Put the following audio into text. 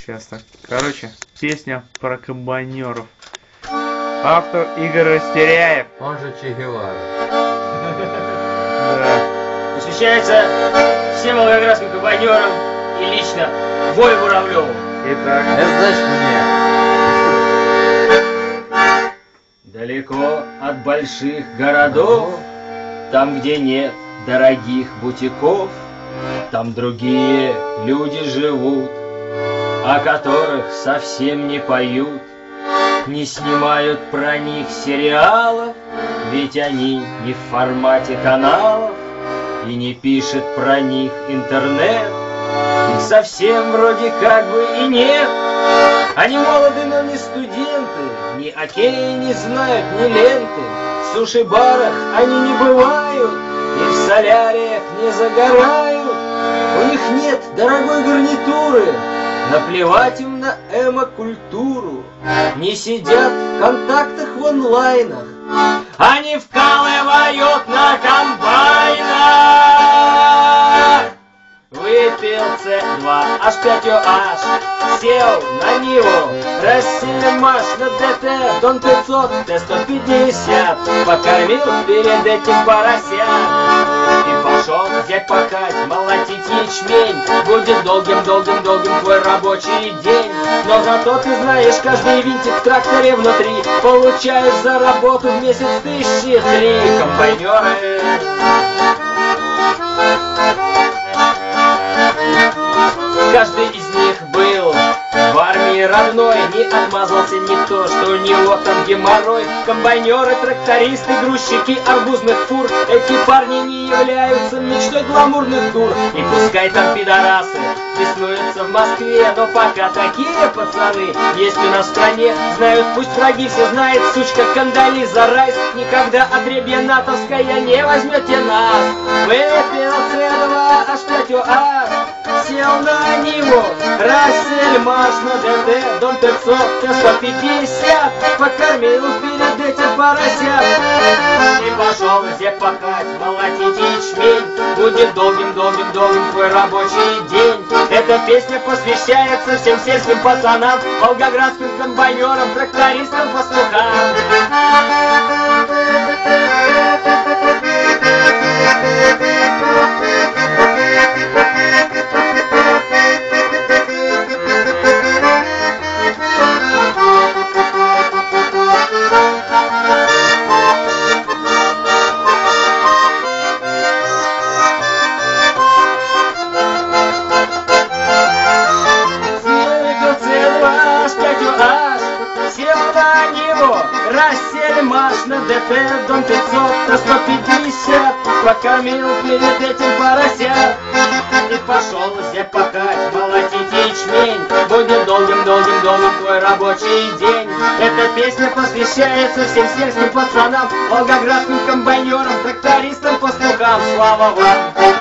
Сейчас так. Короче, песня про комбайнеров. Автор Игорь Растеряев. Он же Че Гевара. Да. Посвящается всем волгоградским комбайнерам и лично Вове Муравлеву. Итак. Это значит мне. Далеко от больших городов, там, где нет дорогих бутиков, там другие люди живут, о которых совсем не поют, не снимают про них сериалов, ведь они не в формате каналов, и не пишет про них интернет. Их совсем вроде как бы и нет. Они молоды, но не студенты, ни окея не знают, ни ленты. В суши-барах они не бывают, и в соляриях не загорают. У них нет дорогой гарнитуры, наплевать им на эмо-культуру. Не сидят в контактах в онлайнах, они вкалывают на комбайнах. Выпил С2, H5OH, сел на Ниву, Россельмаш на ДТ, Дон 500, Т-150, покормил перед этим поросят. И пошел взять пахать, молотить ячмень, будет долгим твой рабочий день. Но зато ты знаешь, каждый винтик в тракторе внутри получаешь за работу в месяц 1003. Комбайнеры. Каждый из них был в армии родной, не отмазался никто, что у него там геморрой. Комбайнеры, трактористы, грузчики арбузных фур, эти парни не являются мечтой гламурных тур. И пускай там пидорасы беснуются в Москве, но пока такие пацаны есть у нас в стране. Знают, пусть враги все знают, сучка Кандализа Райс, никогда отребье натовское не возьмете нас. Выпил С2, H5OH, сел на Ниву, Россельмаш на ДТ, Дон 500, Т-150, покормил перед этим поросят. И пошел зек пахать, молотить ячмень, будет долгим твой рабочий день. Эта песня посвящается всем сельским пацанам, волгоградским комбайнерам, трактористам, пастухам. Россельмаш на ДТ, Дон 500, Т-150, покормил перед этим поросят. И пошел зек пахать, молотить ячмень, будет долгим твой рабочий день. Эта песня посвящается всем сельским пацанам, волгоградским комбайнерам, трактористам, пастухам. Слава вам!